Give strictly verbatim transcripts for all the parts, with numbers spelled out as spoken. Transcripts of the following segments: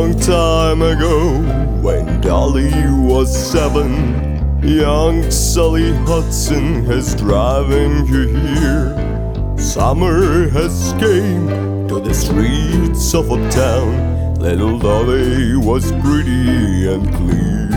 long time ago, when Dolly was seven, young Sally Hudson has driven you here. Summer has came to the streets of uptown. Little Dolly was pretty and clear.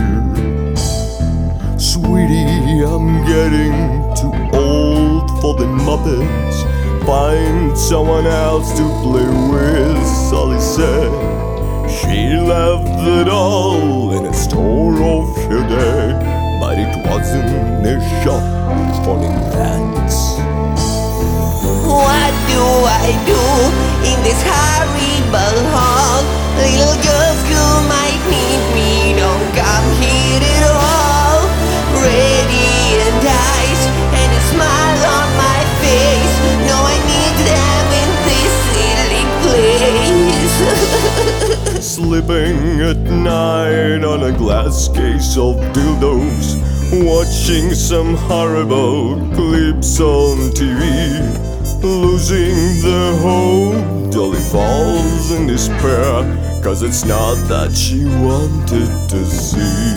Sweetie, I'm getting too old for the Muppets. Find someone else to play with, Sally said. She left the doll in a store of her day, but it wasn't a shop for invents. What do I do in this horrible hall? Little girls who might need me don't come here at all. Radiant eyes and a smile on my face. No, I need them in this silly place. Sleeping at night on a glass case of dildos, watching some horrible clips on T V. Losing the hope, Dolly falls in despair, 'cause it's not that she wanted to see.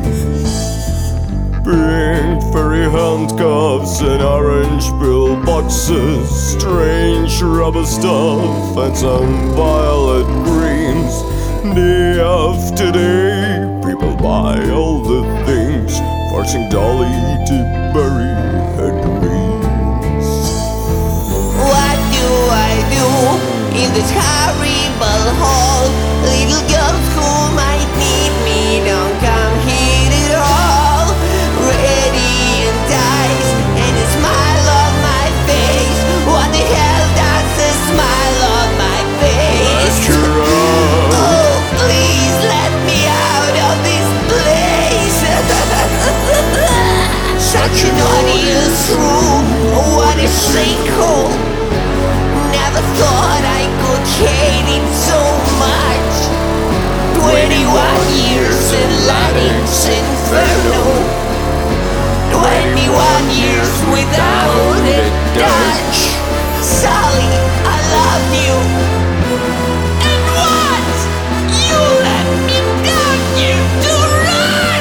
Pink fairy handcuffs and orange pill boxes, strange rubber stuff and some violet greens. Day after day, people buy all the things, forcing Dolly to bury her dreams. What do I do in this horrible hall? Little girls who might need me don't come here at all. Radiant eyes and a smile on my face. What the hell does a smile on my face? Oh, please let me out of this place. Such an odious room. What a sinkhole. Never thought I could hate it so much. Twenty-one years in Latin's inferno. Twenty-one years without a touch. Sally, I love you. And what? You let me down, you to run.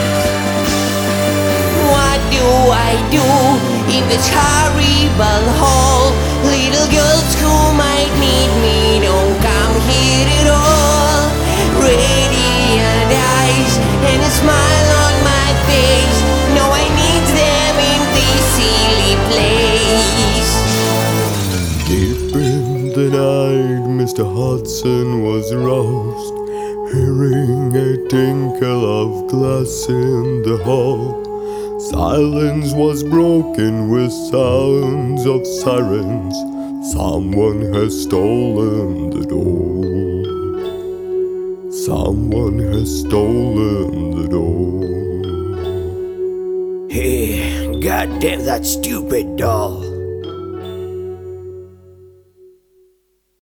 What do I do in this horrible hall? Little girls who might need me don't come here at all. Radiant eyes and a smile on my face. No, I need them in this silly place. Deep in the night, Mister Hudson was roused, hearing a tinkle of glass in the hall. Silence was broken with sounds of sirens. Someone has stolen the door. Someone has stolen the door. Hey, goddamn that stupid doll.